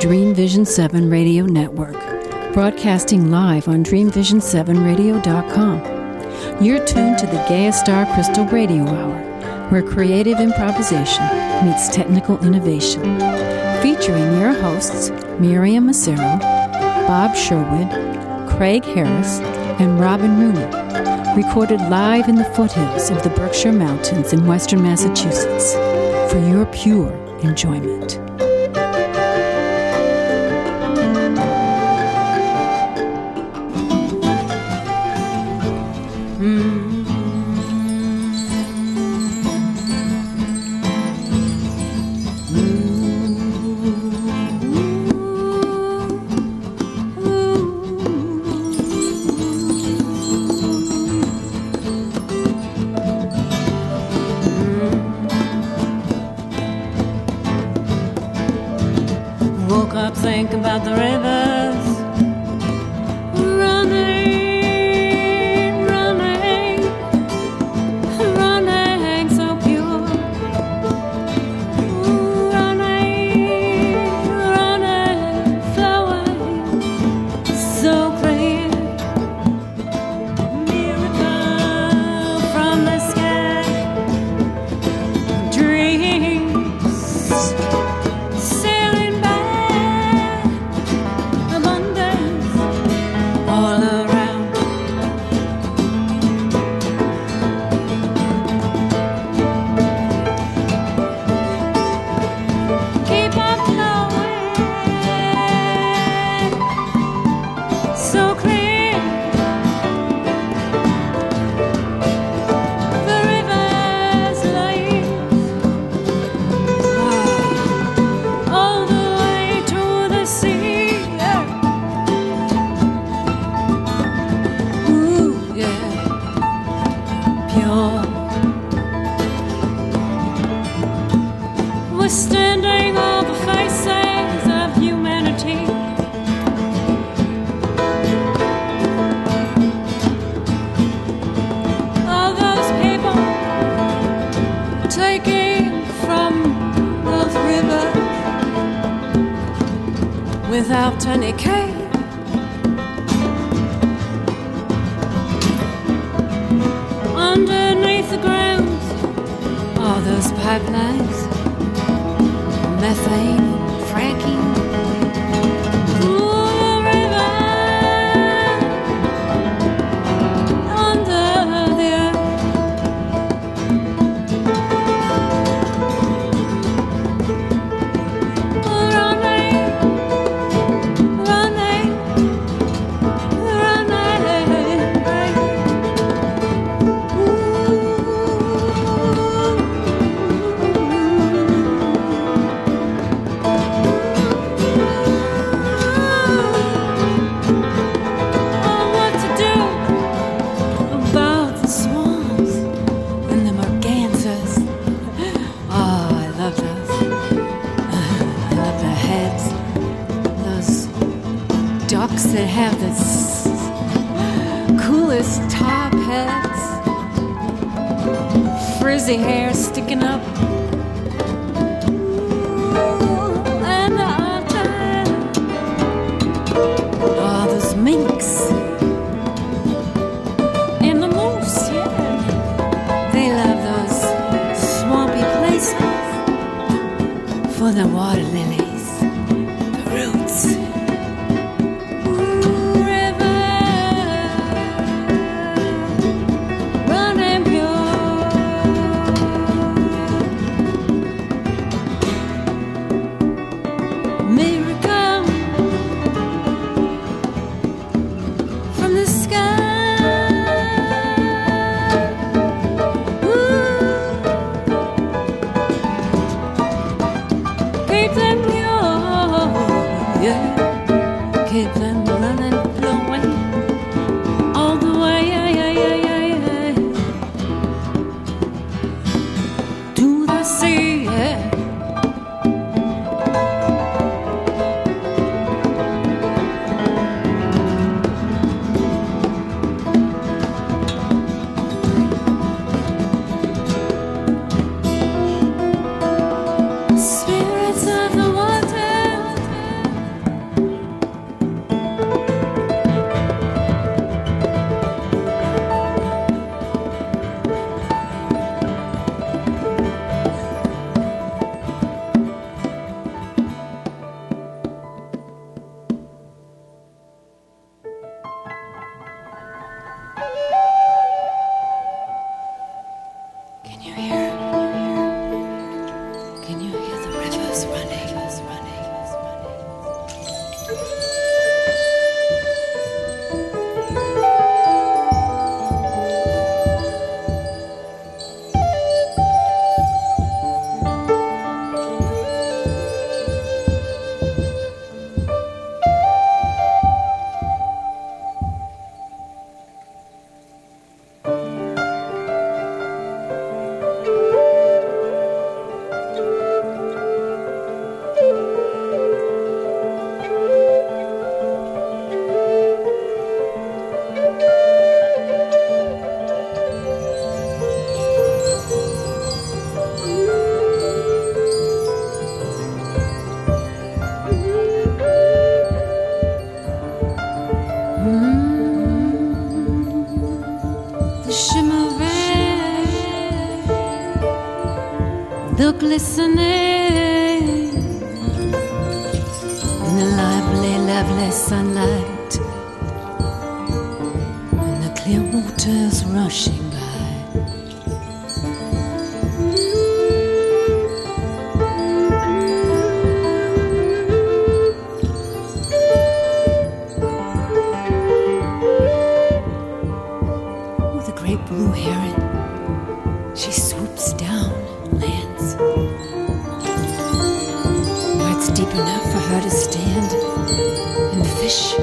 Dream Vision 7 Radio Network, broadcasting live on DreamVision7Radio.com. You're tuned to the Gaia Star Crystal Radio Hour, where creative improvisation meets technical innovation. Featuring your hosts, Miriam Massero, Bob Sherwood, Craig Harris, and Robin Rooney. Recorded live in the foothills of the Berkshire Mountains in western Massachusetts for your pure enjoyment. Think about the rivers running, running, running so pure. Ooh, running, running, flowing so clear. Miracle from the sky, dreams sailing by. We're standing on the faces of humanity. All those people taking from those rivers without any care. Underneath the ground, all those pipelines, methane, fracking. Ooh, the river under the earth. Running, running, running. That have the coolest top hats, frizzy hair sticking up, and the otter, all those minks, and the moose, yeah, they love those swampy places for the water lilies, the roots. Keep them shimmering, the glistening in the lively, lovely sunlight, and the clear waters rushing by. Blue heron, she swoops down and lands where it's deep enough for her to stand and fish.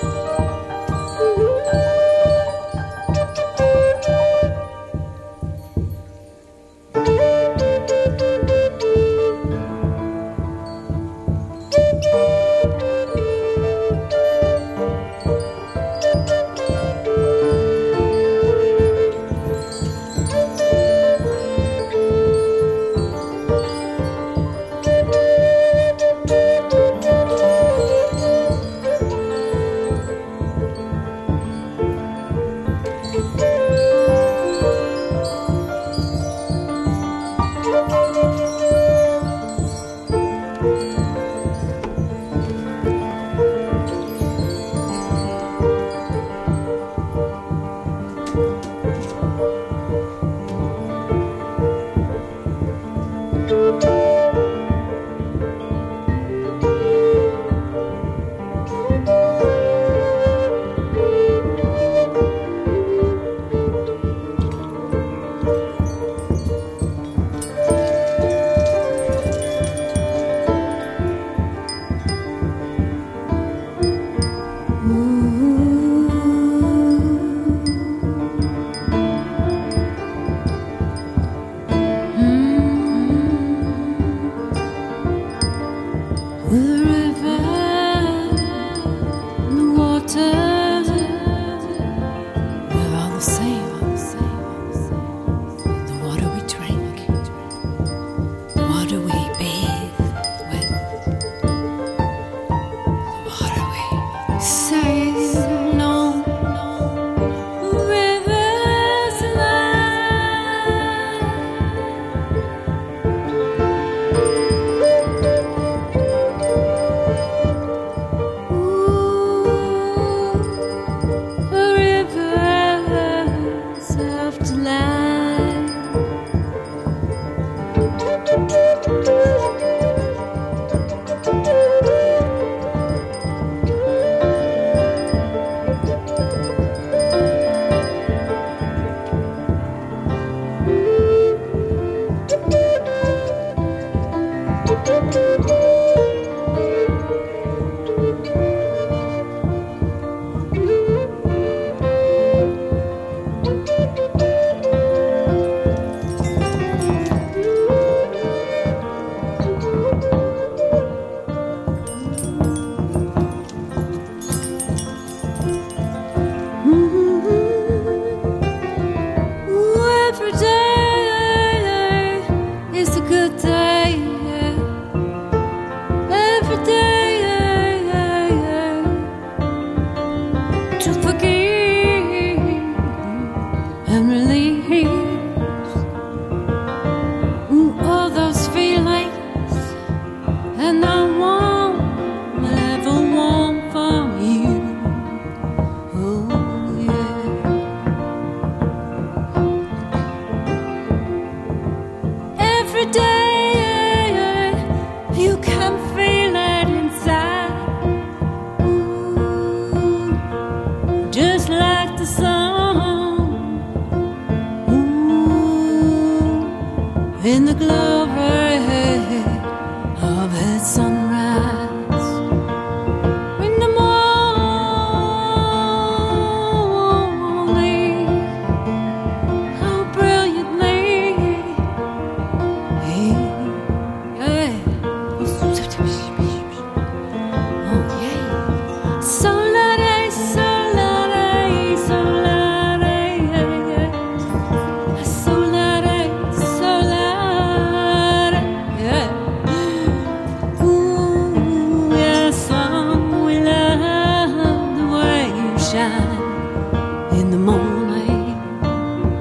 In the glory of its sunrise, in the morning, how brilliantly, oh yeah, solare, solare, solare, solare, solare. In the morning,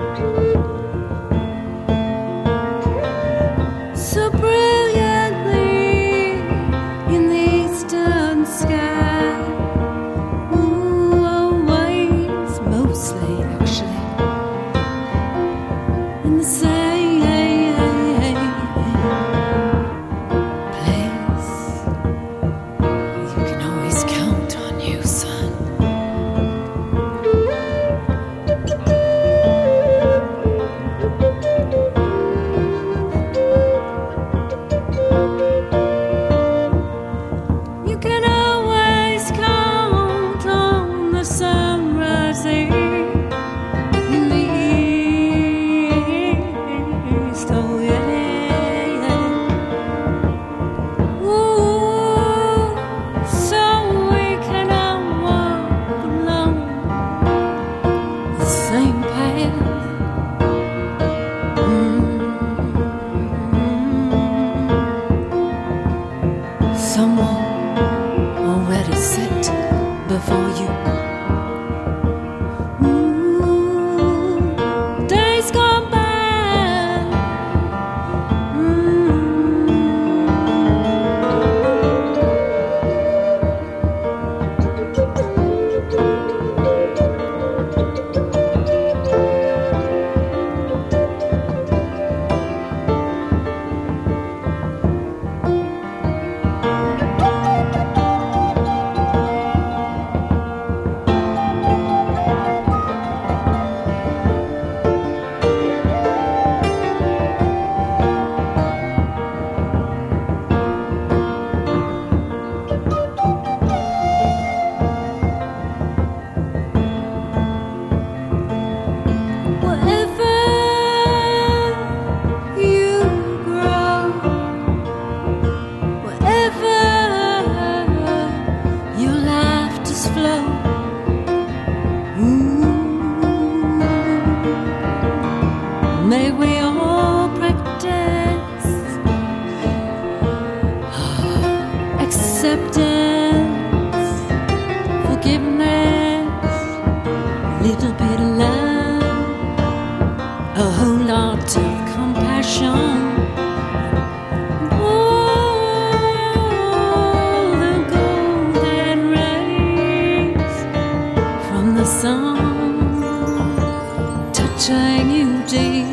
May we all practice acceptance, forgiveness, little bit of love, a whole lot of compassion. Oh, the golden rays from the sun touching you deep.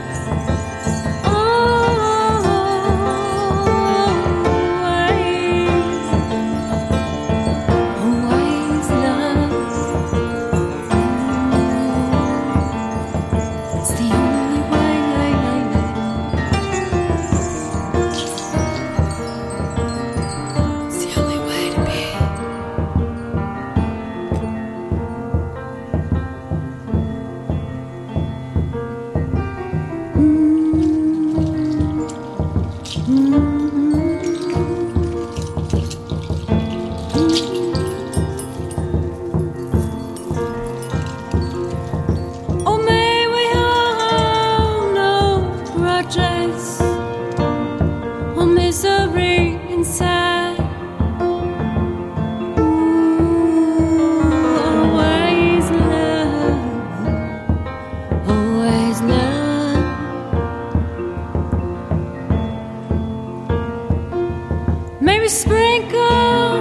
Maybe sprinkle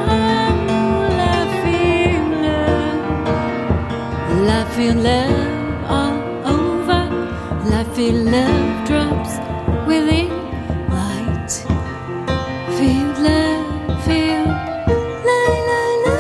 laughing love all over, laughing love drops within light. Feel love, feel la la la.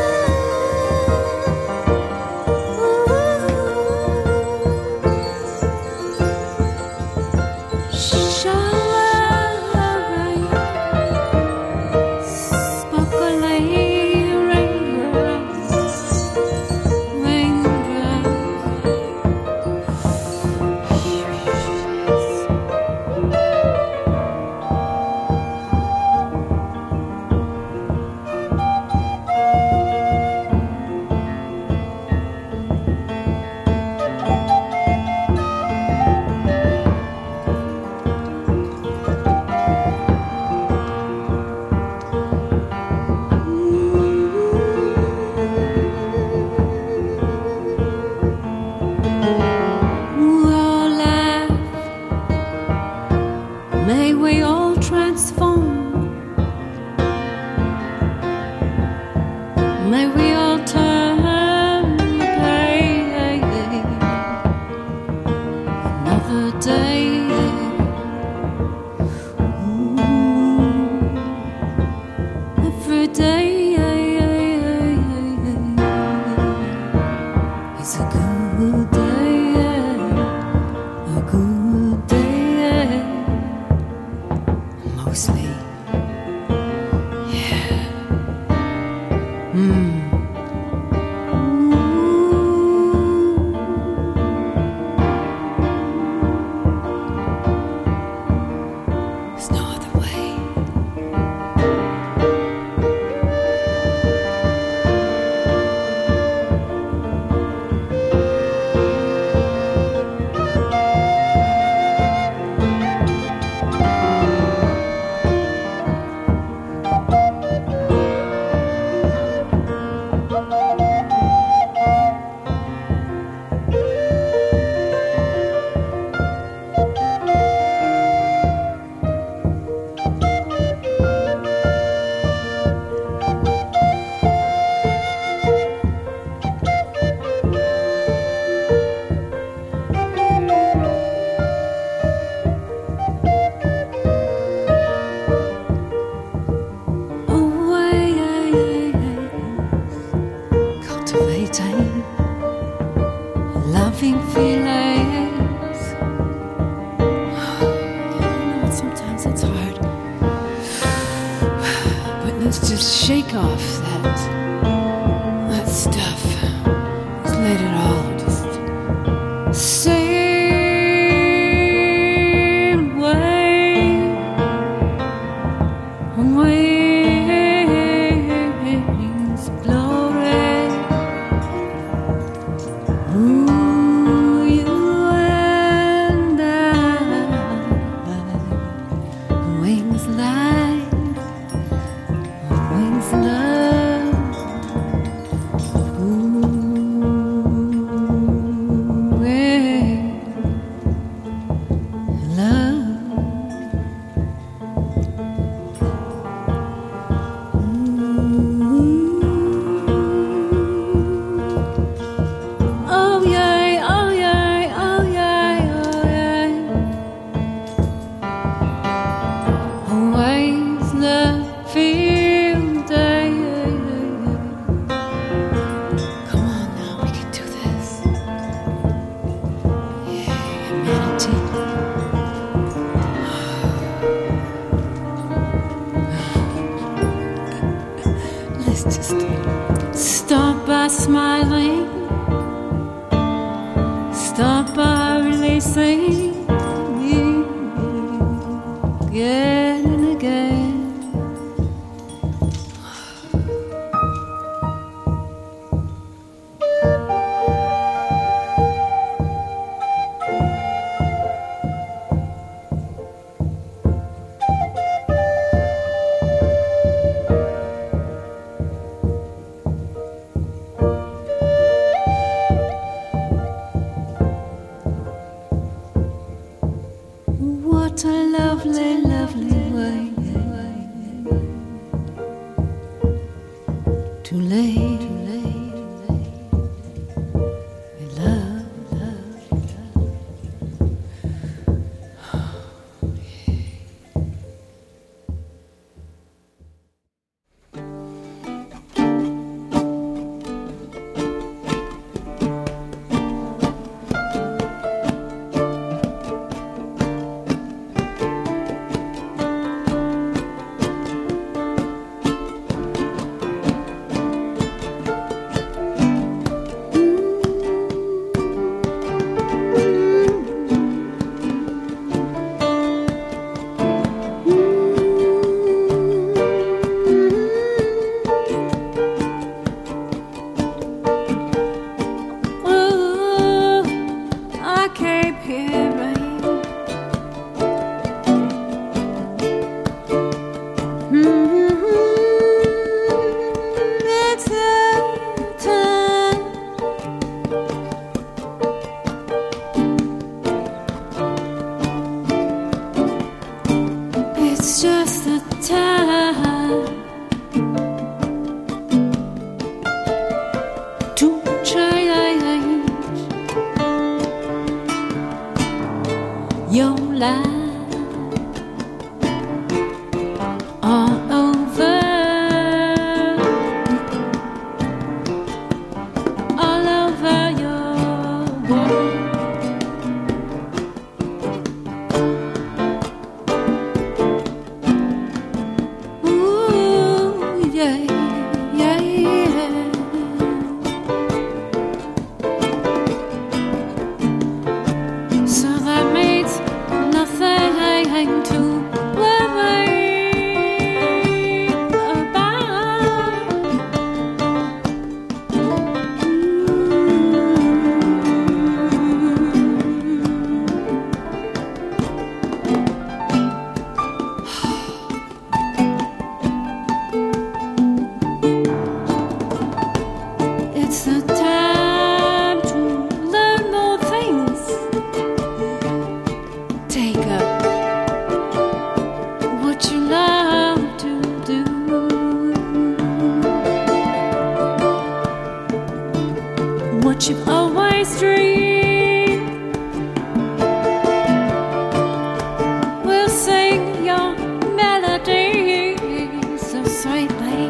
May we all transform. May we all turn the page. Another day. Ooh, every day is a good day. A good day. Mostly, yeah. There's no other way. Loving feelings. You know, sometimes it's hard, but let's just shake off that stuff. Just let it all just sail away on wings of glory. Ooh, you and I. city. Let's just start by smiling, start by releasing again and again. What a lovely, lovely way to lay with love. It's just the time to change your life all over, all over your world. So that means nothing to worry about. It's the time to learn more things. Take up what you love to do. What you've always dreamed. We'll sing your melody so sweetly.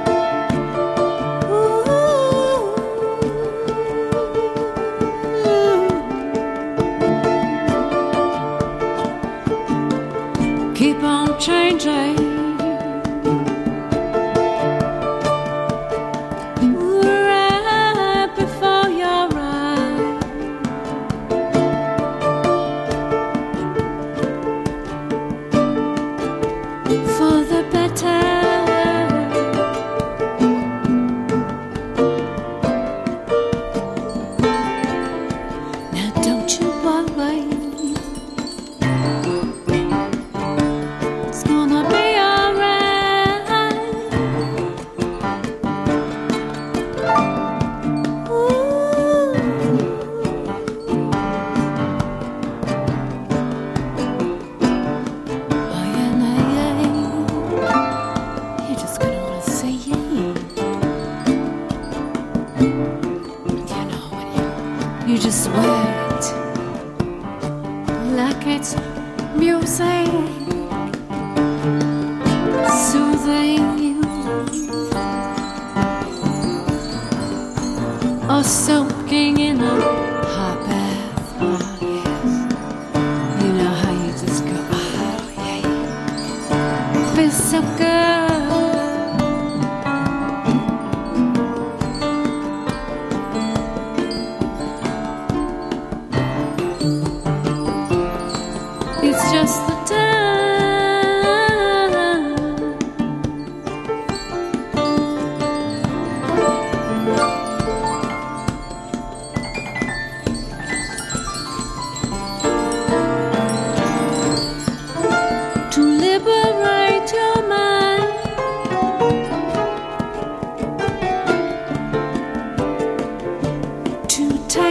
Keep on changing. Right before your eyes. For the better. Now don't you worry. It's gonna be alright. Ooh. Oh yeah, yeah. You're just gonna wanna say yeah. You know when you just wear it like it's music. Soothing you, or soaking in a hot bath. Oh yes,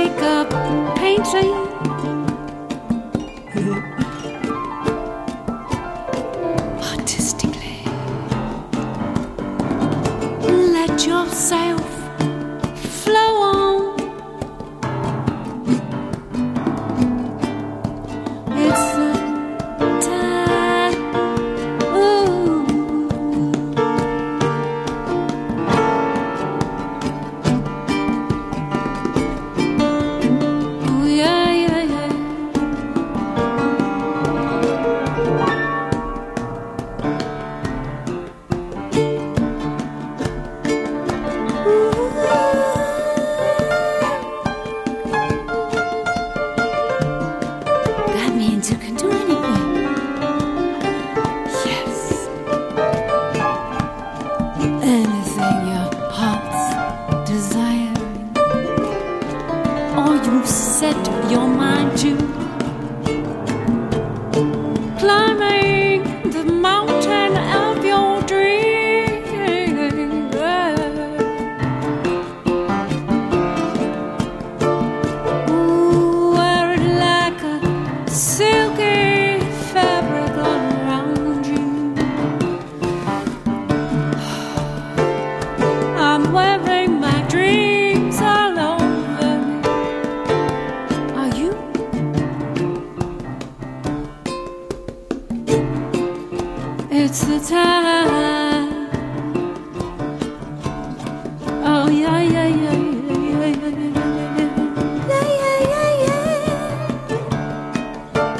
take up painting. Artistically, let yourself flow on. It's the time. Ooh. Oh yeah, yeah, yeah. That means you can do anything. Yes. Anything your heart's desiring, or you set your mind to. Climbing the mountain of your dream. Ooh, wear it like a silky fabric all around you. I'm wearing my dreams all over me. Are you? It's the time. Oh yeah, yeah, yeah, yeah, yeah, yeah, yeah, yeah, yeah.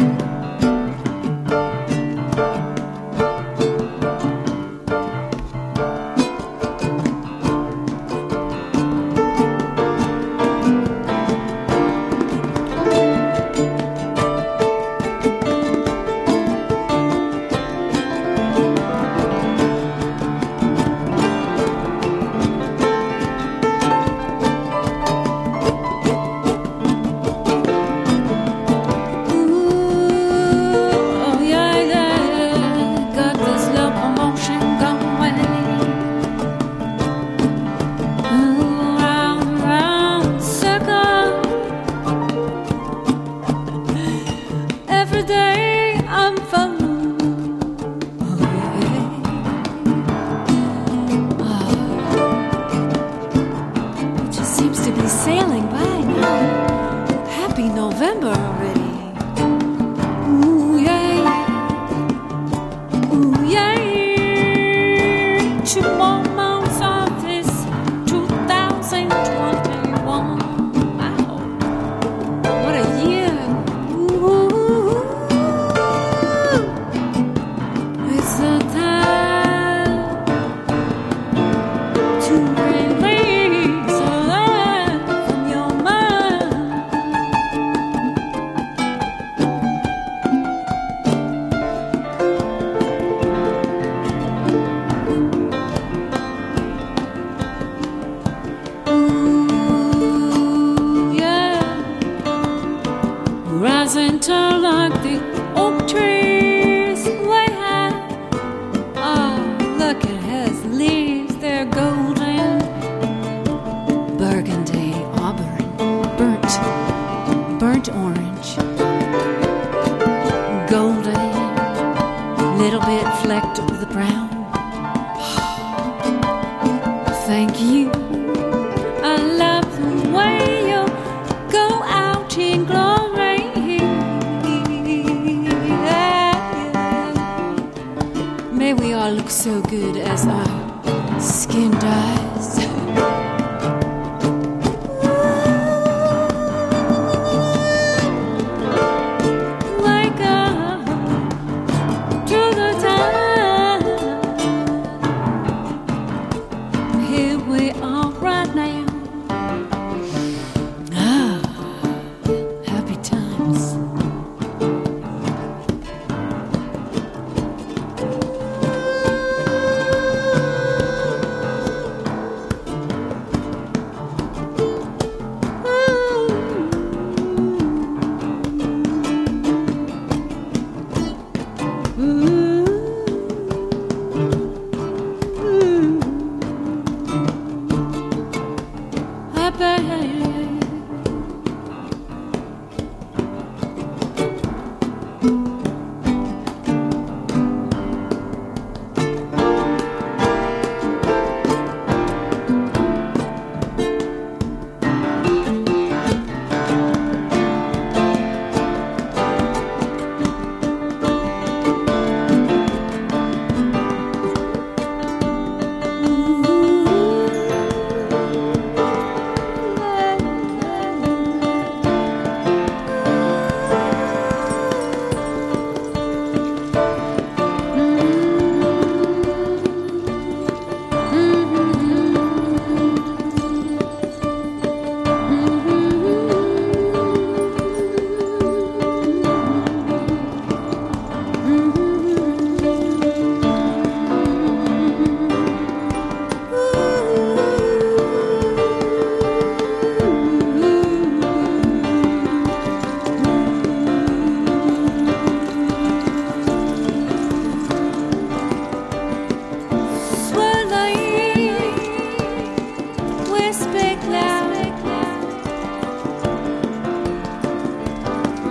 Oh yeah, yeah, got this locomotion going. Round, round, circle. Every day I'm falling. Oh yeah. It just seems to be sailing by now. Happy November already. Ooh, yeah. Ooh, yeah. 2 more months of this 2021. Wow. What a year. Ooh. It's the time to release all that from your mind. Ooh, yeah. Rising tall like the oak trees way high. Oh, look, it has leaves, they're golden. Burgundy, auburn, burnt orange. Golden, little bit flecked with brown. Thank you. I love the way you go out in glory. May we all look so good as our skin dyes. Wake up to the time. Here we are right now. Ah, happy times.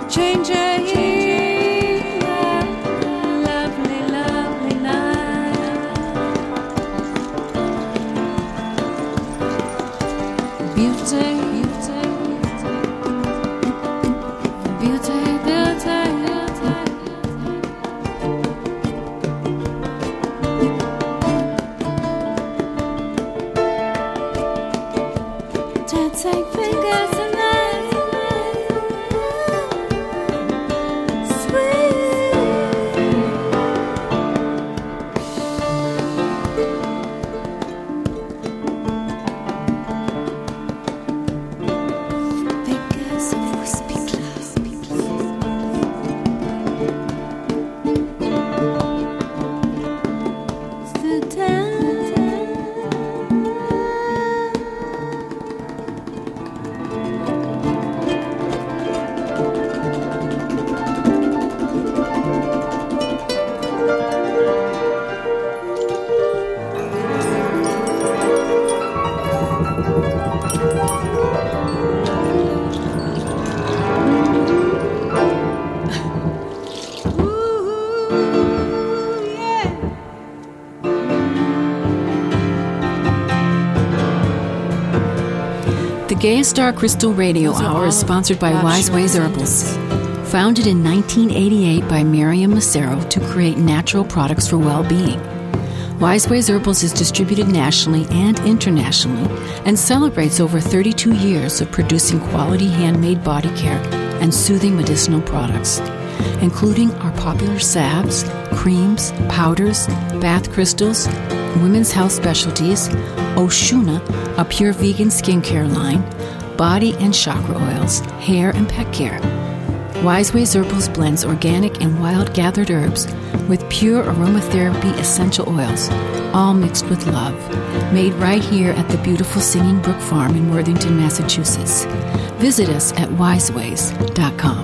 Gaia Star Crystal Radio Hour is sponsored by Wise Ways Herbals. Founded in 1988 by Miriam Massaro to create natural products for well-being. Wise Ways Herbals is distributed nationally and internationally and celebrates over 32 years of producing quality handmade body care and soothing medicinal products, including our popular salves, creams, powders, bath crystals, women's health specialties, Oshuna, a pure vegan skincare line, body and chakra oils, hair and pet care. Wise Ways Herbals blends organic and wild gathered herbs with pure aromatherapy essential oils, all mixed with love. Made right here at the beautiful Singing Brook Farm in Worthington, Massachusetts. Visit us at wiseways.com.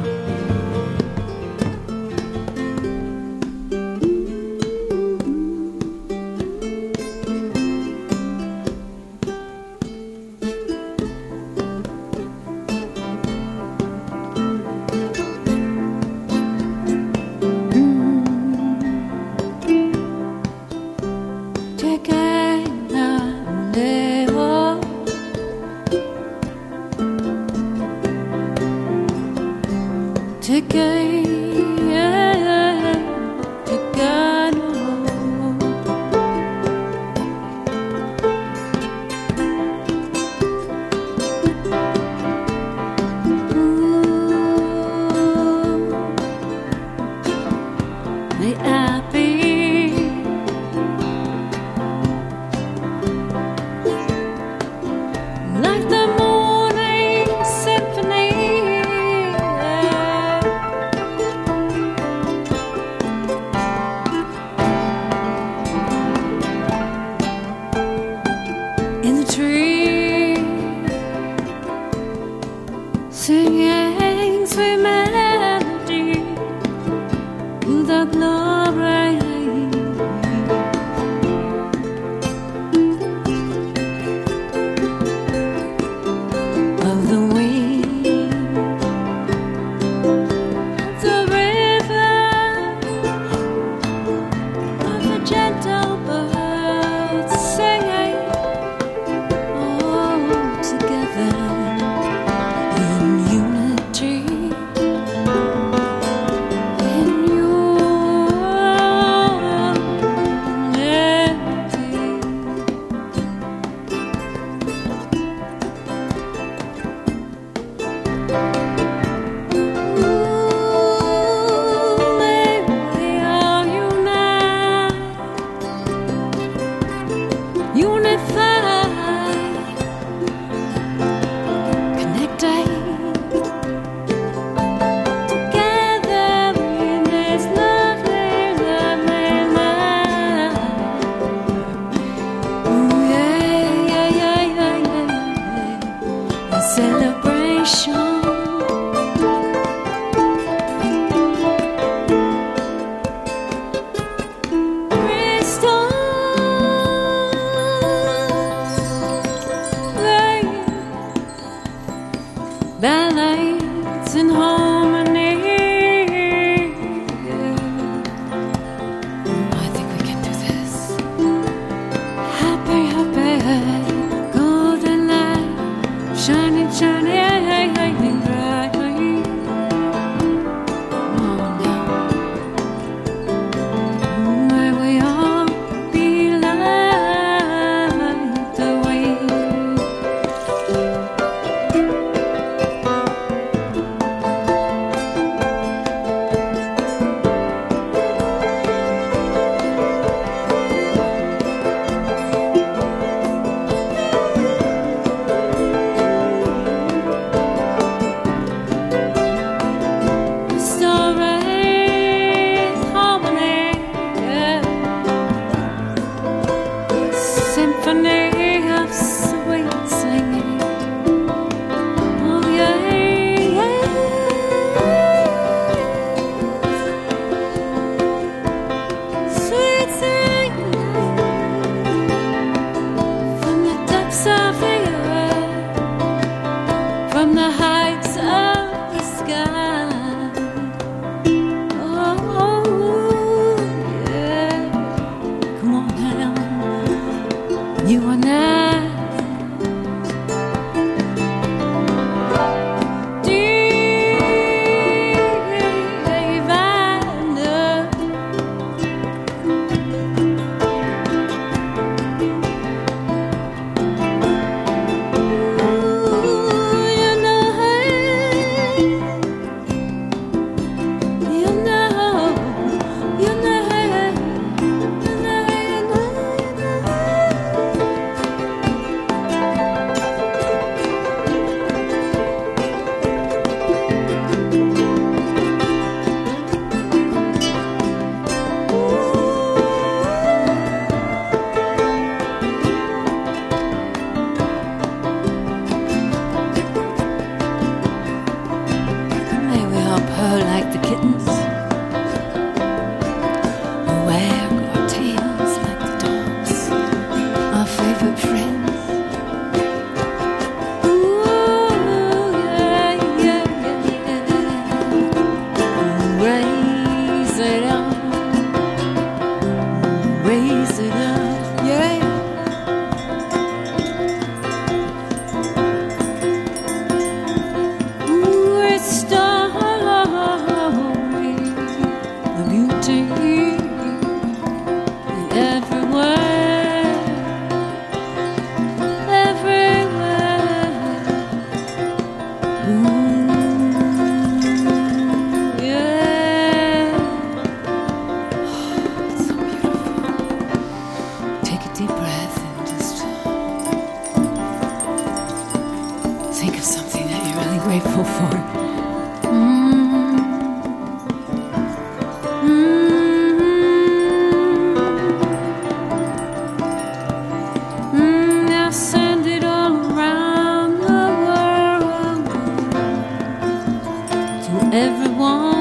to everyone.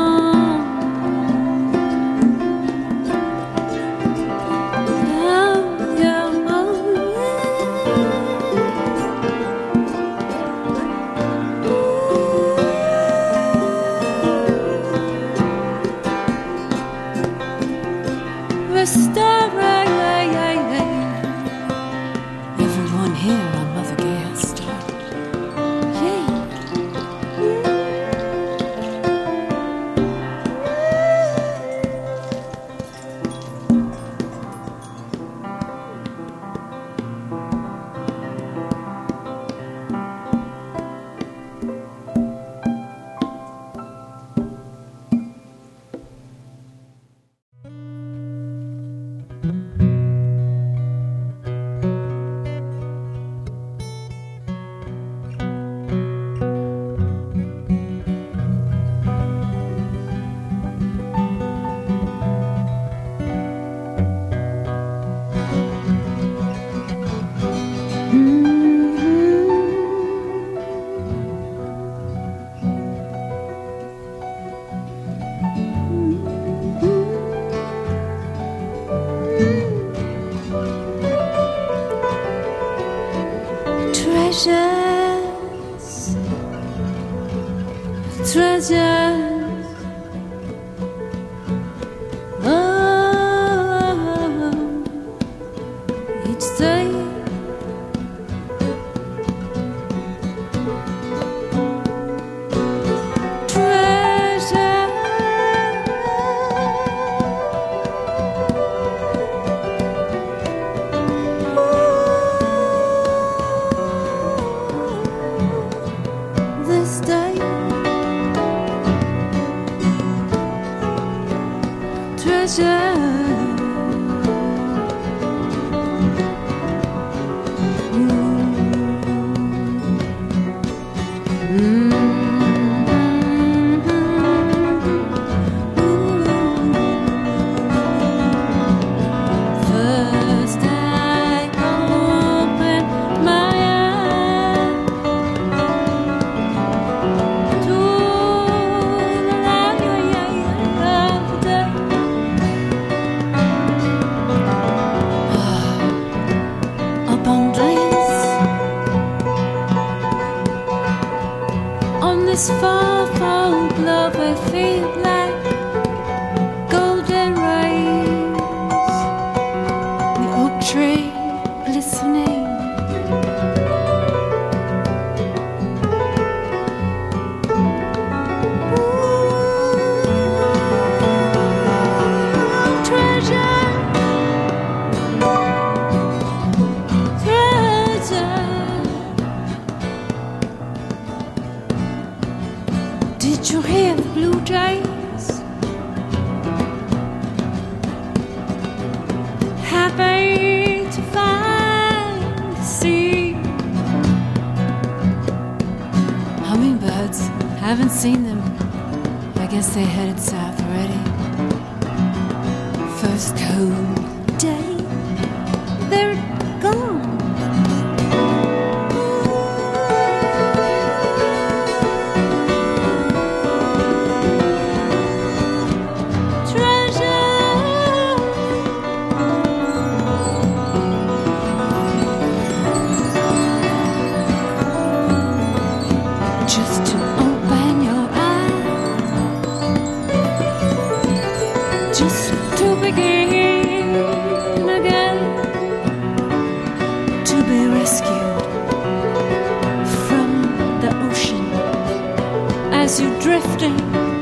Everyone here on Mother Gaia Star. Yay! Treasures, oh, each day. This day, treasure. First I opened my eyes to the light of day. Upon this, on this far globe, I feel like golden rays, the oak tree glistening. Treasure, treasure. Did you hear the blue jays? Happy to find the sea. Hummingbirds, haven't seen them. I guess they headed south already. First cold day, they're gone. Just to open your eyes, just to begin again, to be rescued from the ocean as you're drifting,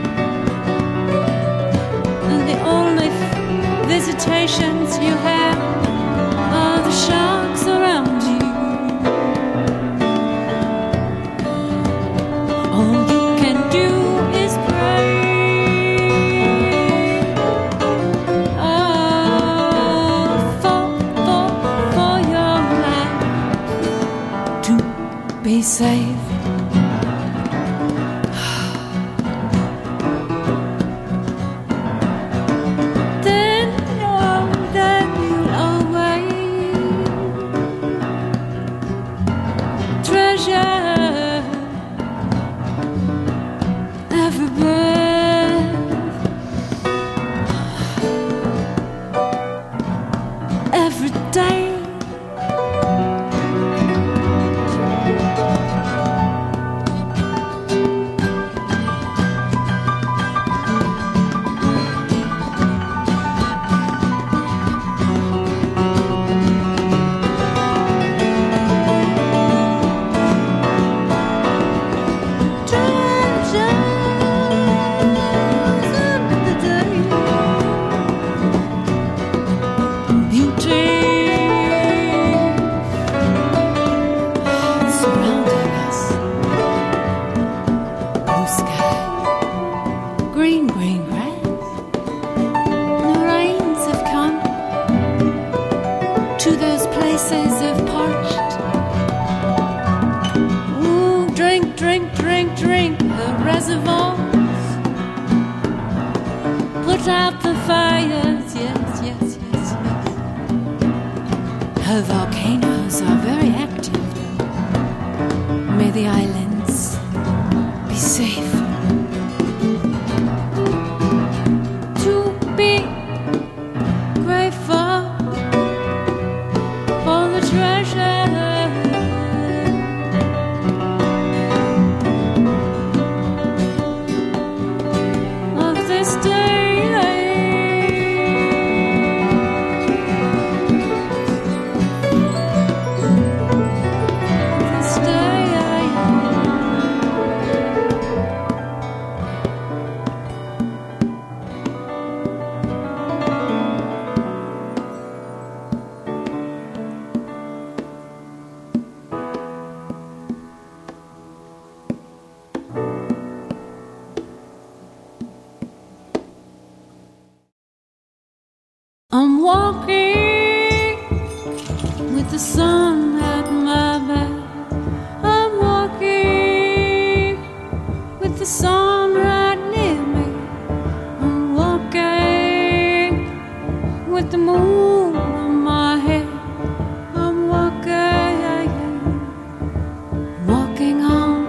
and the only visitations you have are the sharks around you. All you can do is pray. Oh, for your life to be safe. Then know that you'll always green, green grass. The rains have come to those places of parched. Ooh, drink, drink, drink, drink the reservoirs. Put out the fires, yes, yes, yes, yes. Her volcanoes are very active, though. May the islands be safe. I'm walking with the sun at my back. I'm walking with the sun right near me. I'm walking with the moon on my head. I'm walking on.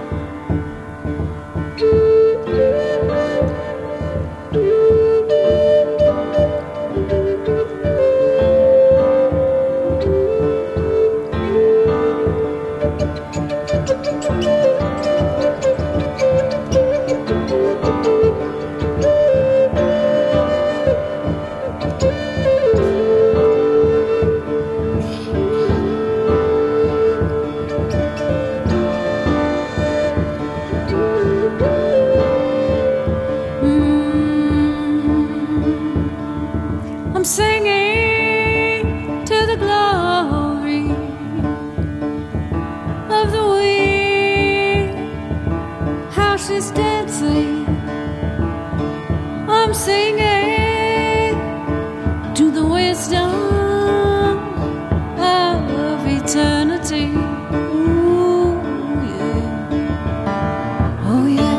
I'm singing to the glory of the wind, how she's dancing. I'm singing to the wisdom of eternity. Ooh, yeah. Oh, yeah.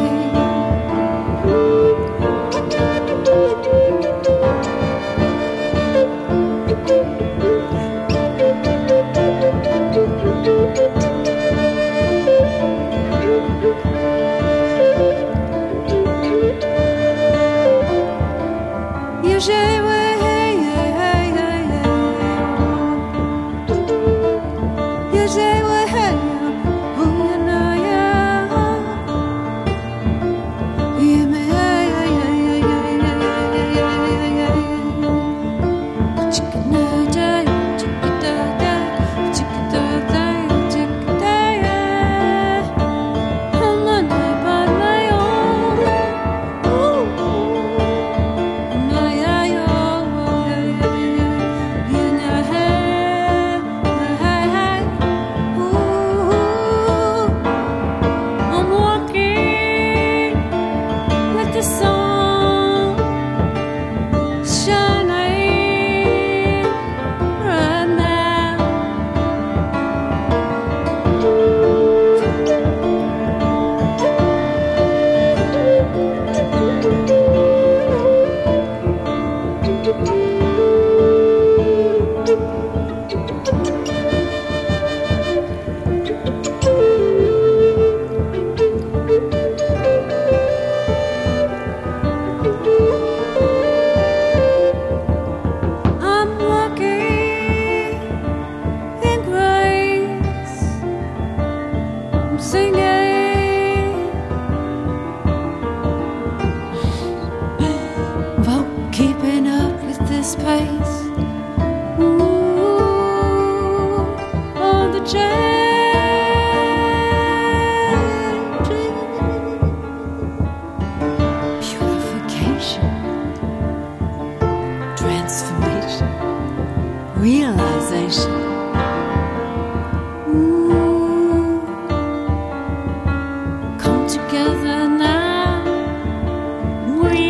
Realization. Ooh, come together now. We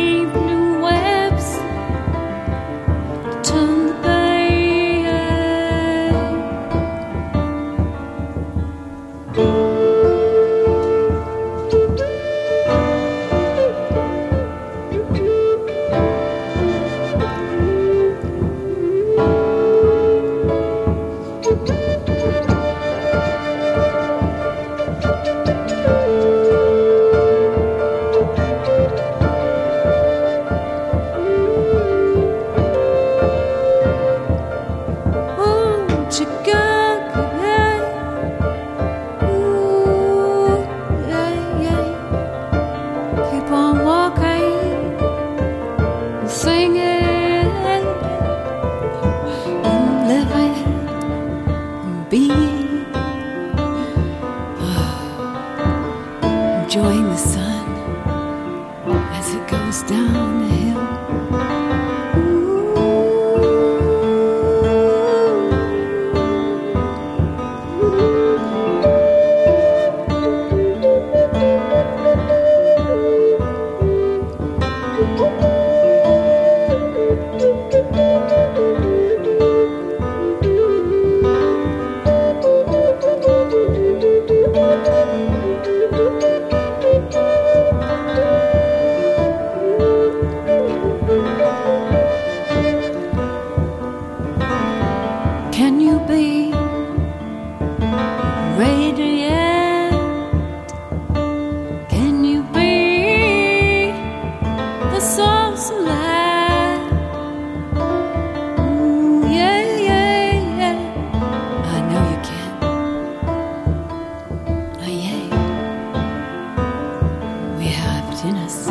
keep on walking, singing, and living, and being, enjoying the sun as it goes down the hill. Can you be radiant? Can you be the source of light? Ooh, yeah, yeah, yeah. I know you can. Oh, yeah. We have it in us.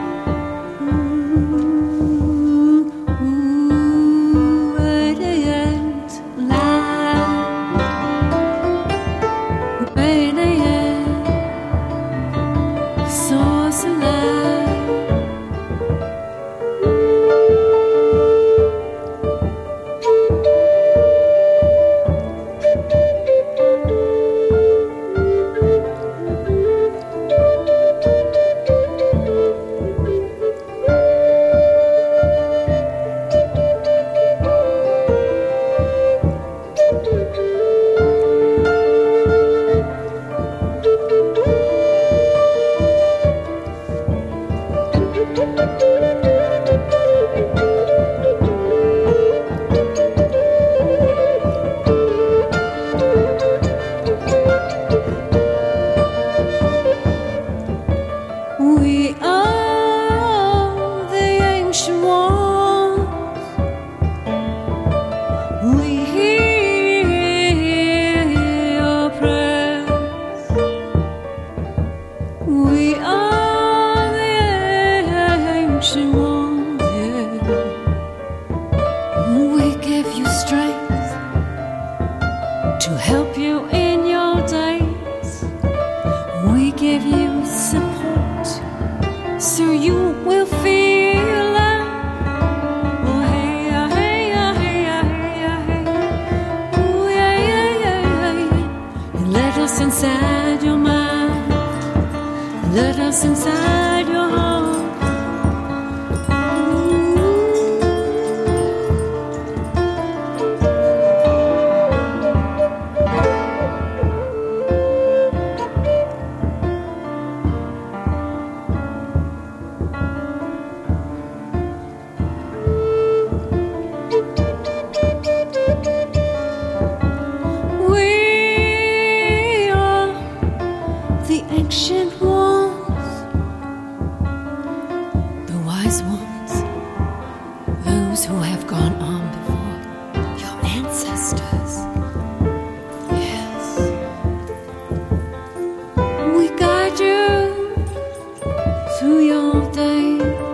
We are the ancient ones. We hear your prayers. We are the ancient ones, yeah. We give you strength to help you in your days. We give you support so you will feel love. Oh, hey, hey, hey, hey, hey. Oh, yeah, yeah, yeah, yeah. And let us inside your mind. Let us inside your heart. Ancient ones, the wise ones, those who have gone on before, your ancestors. Yes, we guide you through your day.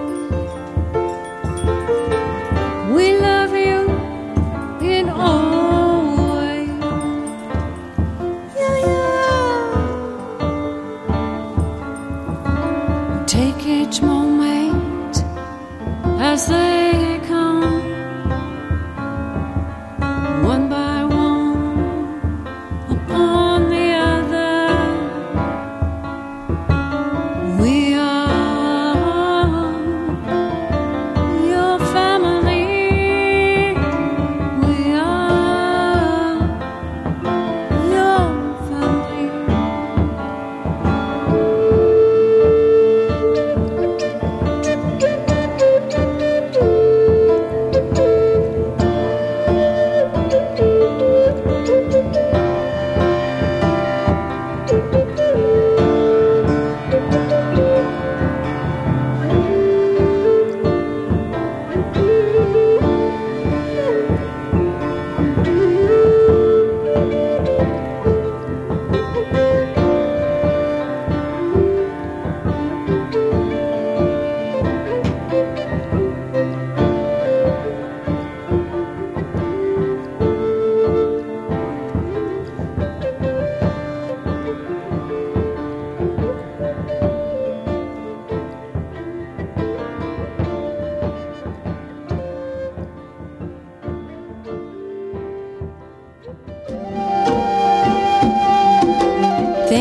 We love you in all ways. Yeah, yeah. Take each moment as they come, one by one, upon the other. We are your family. We are your family.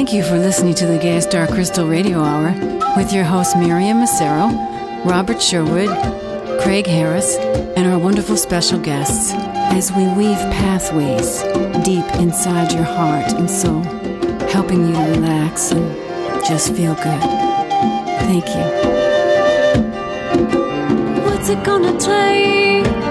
Thank you for listening to the Gay Star Crystal Radio Hour with your hosts Miriam Massero, Robert Sherwood, Craig Harris, and our wonderful special guests as we weave pathways deep inside your heart and soul, helping you to relax and just feel good. Thank you. What's it gonna take